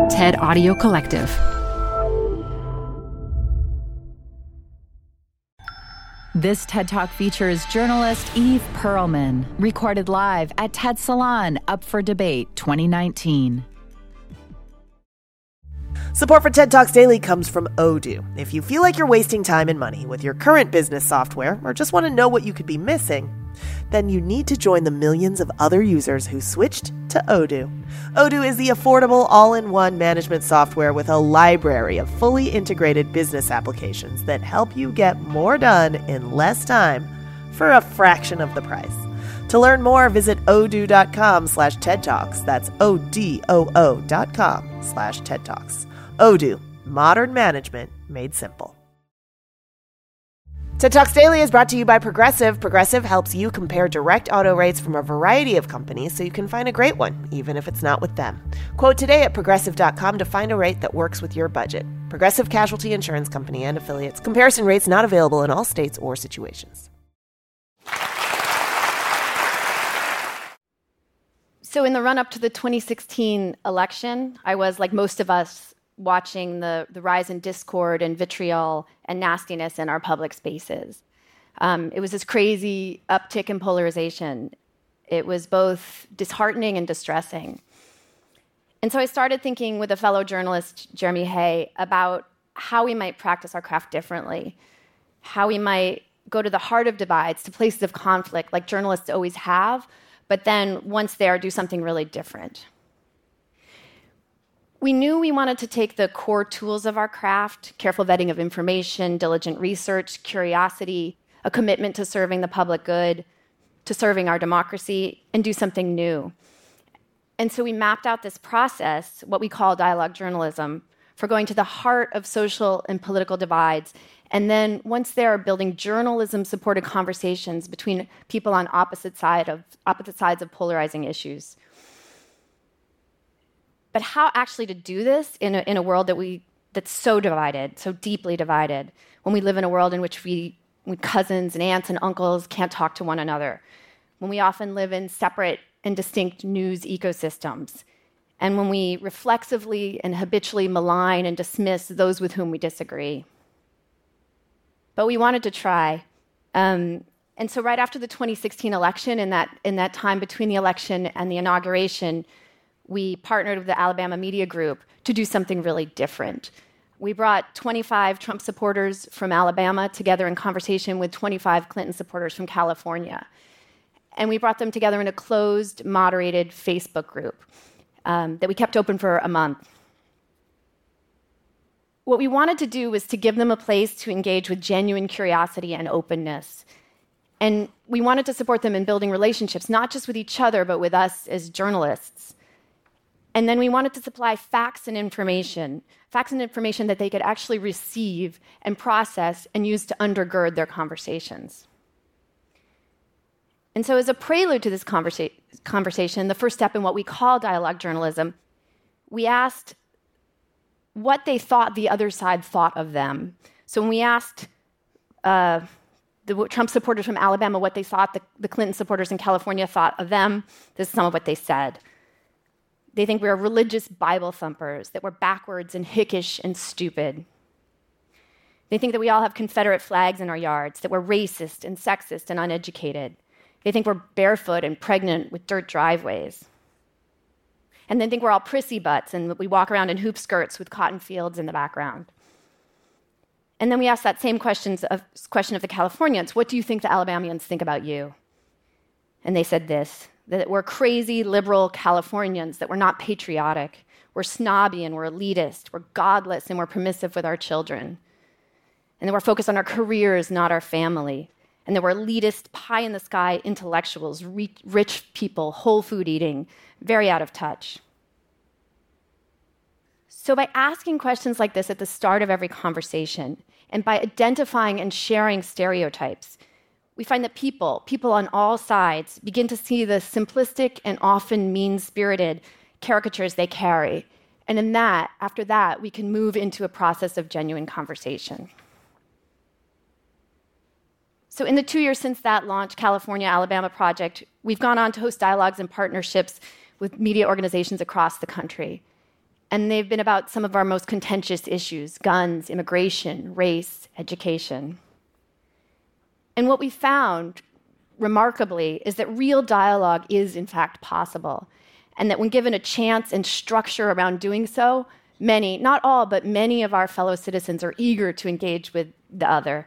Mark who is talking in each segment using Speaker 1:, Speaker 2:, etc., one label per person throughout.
Speaker 1: TED Audio Collective.
Speaker 2: This TED Talk features journalist Eve Pearlman, recorded live at TED Salon Up for Debate 2019.
Speaker 3: Support for TED Talks Daily comes from Odoo. If you feel like you're wasting time and money with your current business software or just want to know what you could be missing, then you need to join the millions of other users who switched to Odoo. Odoo is the affordable all-in-one management software with a library of fully integrated business applications that help you get more done in less time for a fraction of the price. To learn more, visit odoo.com/TED Talks. That's ODOO.com/TED Talks. Odoo, modern management made simple. TED Talks Daily is brought to you by Progressive. Progressive helps you compare direct auto rates from a variety of companies so you can find a great one, even if it's not with them. Quote today at Progressive.com to find a rate that works with your budget. Progressive Casualty Insurance Company and Affiliates. Comparison rates not available in all states or situations.
Speaker 4: So in the run-up to the 2016 election, I was, like most of us, watching the rise in discord and vitriol and nastiness in our public spaces. It was this crazy uptick in polarization. It was both disheartening and distressing. And so I started thinking with a fellow journalist, Jeremy Hay, about how we might practice our craft differently, how we might go to the heart of divides, to places of conflict, like journalists always have, but then once there, do something really different. We knew we wanted to take the core tools of our craft, careful vetting of information, diligent research, curiosity, a commitment to serving the public good, to serving our democracy, and do something new. And so we mapped out this process, what we call dialogue journalism, for going to the heart of social and political divides, and then once there, building journalism-supported conversations between people on opposite sides of polarizing issues. But how actually to do this in a world that's so divided, so deeply divided, when we live in a world in which when cousins and aunts and uncles can't talk to one another, when we often live in separate and distinct news ecosystems, and when we reflexively and habitually malign and dismiss those with whom we disagree. But we wanted to try. And so right after the 2016 election, in that time between the election and the inauguration, we partnered with the Alabama Media Group to do something really different. We brought 25 Trump supporters from Alabama together in conversation with 25 Clinton supporters from California. And we brought them together in a closed, moderated Facebook group that we kept open for a month. What we wanted to do was to give them a place to engage with genuine curiosity and openness. And we wanted to support them in building relationships, not just with each other, but with us as journalists. And then we wanted to supply facts and information that they could actually receive and process and use to undergird their conversations. And so as a prelude to this conversation, the first step in what we call dialogue journalism, we asked what they thought the other side thought of them. So when we asked the Trump supporters from Alabama what they thought the Clinton supporters in California thought of them, this is some of what they said. They think we're religious Bible thumpers, that we're backwards and hickish and stupid. They think that we all have Confederate flags in our yards, that we're racist and sexist and uneducated. They think we're barefoot and pregnant with dirt driveways. And they think we're all prissy butts and we walk around in hoop skirts with cotton fields in the background. And then we ask that same question of the Californians, what do you think the Alabamians think about you? And they said this, that we're crazy liberal Californians, that we're not patriotic, we're snobby and we're elitist, we're godless and we're permissive with our children, and that we're focused on our careers, not our family, and that we're elitist, pie-in-the-sky intellectuals, rich people, whole food eating, very out of touch. So by asking questions like this at the start of every conversation, and by identifying and sharing stereotypes, we find that people on all sides begin to see the simplistic and often mean-spirited caricatures they carry. And after that, we can move into a process of genuine conversation. So in the 2 years since that launch, California, Alabama project, we've gone on to host dialogues and partnerships with media organizations across the country. And they've been about some of our most contentious issues: guns, immigration, race, education. And what we found, remarkably, is that real dialogue is in fact possible, and that when given a chance and structure around doing so, many, not all, but many of our fellow citizens are eager to engage with the other.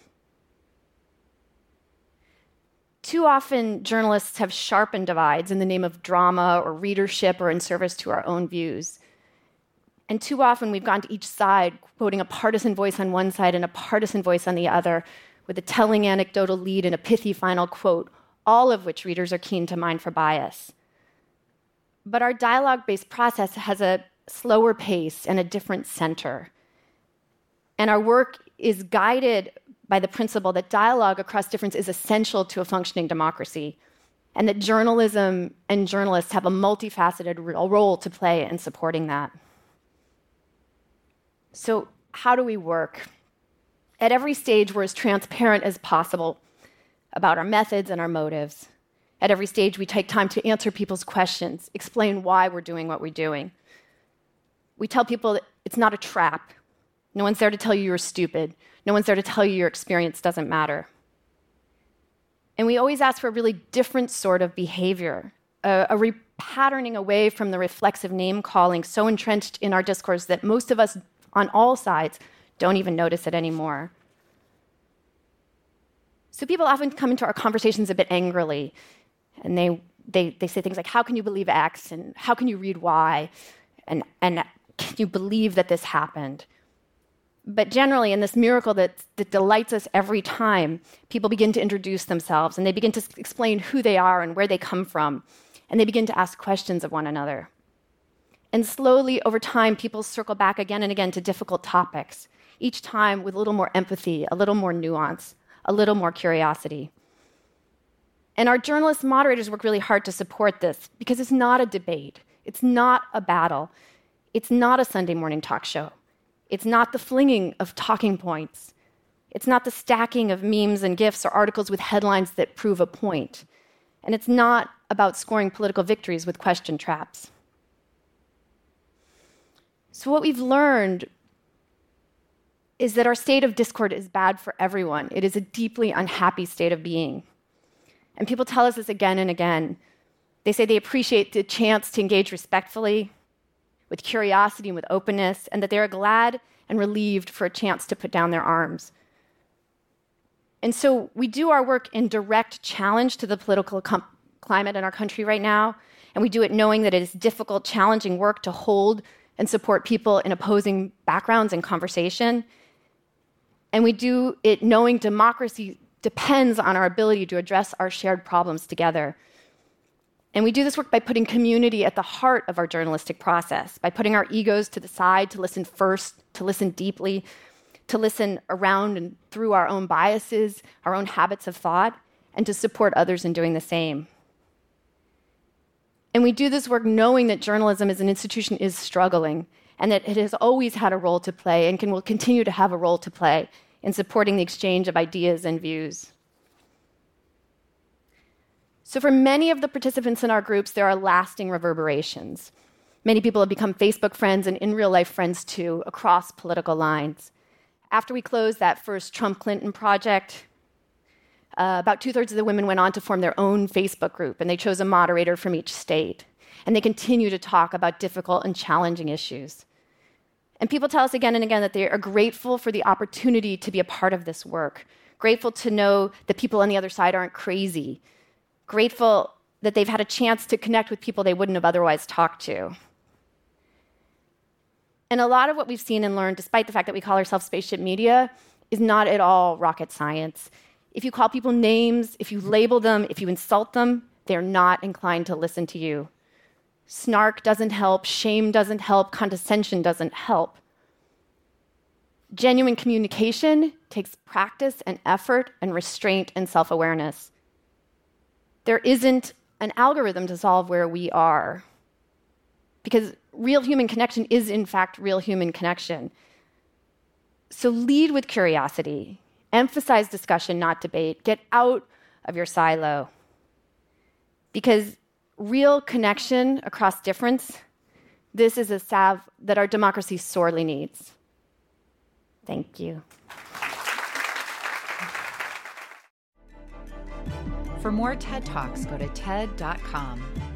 Speaker 4: Too often, journalists have sharpened divides in the name of drama or readership or in service to our own views. And too often, we've gone to each side, quoting a partisan voice on one side and a partisan voice on the other, with a telling anecdotal lead and a pithy final quote, all of which readers are keen to mine for bias. But our dialogue-based process has a slower pace and a different center. And our work is guided by the principle that dialogue across difference is essential to a functioning democracy, and that journalism and journalists have a multifaceted role to play in supporting that. So how do we work? At every stage, we're as transparent as possible about our methods and our motives. At every stage, we take time to answer people's questions, explain why we're doing what we're doing. We tell people that it's not a trap. No one's there to tell you you're stupid. No one's there to tell you your experience doesn't matter. And we always ask for a really different sort of behavior, a repatterning away from the reflexive name-calling so entrenched in our discourse that most of us on all sides don't even notice it anymore. So people often come into our conversations a bit angrily, and they say things like, how can you believe X? And how can you read Y? And can you believe that this happened? But generally, in this miracle that delights us every time, people begin to introduce themselves, and they begin to explain who they are and where they come from, and they begin to ask questions of one another. And slowly, over time, people circle back again and again to difficult topics, each time with a little more empathy, a little more nuance, a little more curiosity. And our journalists and moderators work really hard to support this, because it's not a debate. It's not a battle. It's not a Sunday morning talk show. It's not the flinging of talking points. It's not the stacking of memes and GIFs or articles with headlines that prove a point. And it's not about scoring political victories with question traps. So what we've learned is that our state of discord is bad for everyone. It is a deeply unhappy state of being. And people tell us this again and again. They say they appreciate the chance to engage respectfully, with curiosity and with openness, and that they are glad and relieved for a chance to put down their arms. And so we do our work in direct challenge to the political climate in our country right now, and we do it knowing that it is difficult, challenging work to hold and support people in opposing backgrounds and conversation. And we do it knowing democracy depends on our ability to address our shared problems together. And we do this work by putting community at the heart of our journalistic process, by putting our egos to the side to listen first, to listen deeply, to listen around and through our own biases, our own habits of thought, and to support others in doing the same. And we do this work knowing that journalism as an institution is struggling, and that it has always had a role to play and will continue to have a role to play in supporting the exchange of ideas and views. So for many of the participants in our groups, there are lasting reverberations. Many people have become Facebook friends and in real life friends too, across political lines. After we closed that first Trump-Clinton project, about 2/3 of the women went on to form their own Facebook group, and they chose a moderator from each state. And they continue to talk about difficult and challenging issues. And people tell us again and again that they are grateful for the opportunity to be a part of this work, grateful to know that people on the other side aren't crazy, grateful that they've had a chance to connect with people they wouldn't have otherwise talked to. And a lot of what we've seen and learned, despite the fact that we call ourselves Spaceship Media, is not at all rocket science. If you call people names, if you label them, if you insult them, they're not inclined to listen to you. Snark doesn't help, shame doesn't help, condescension doesn't help. Genuine communication takes practice and effort and restraint and self-awareness. There isn't an algorithm to solve where we are, because real human connection is, in fact, real human connection. So lead with curiosity, emphasize discussion, not debate, get out of your silo, because real connection across difference This is a salve that our democracy sorely needs. Thank you.
Speaker 2: For more TED Talks, go to TED.com.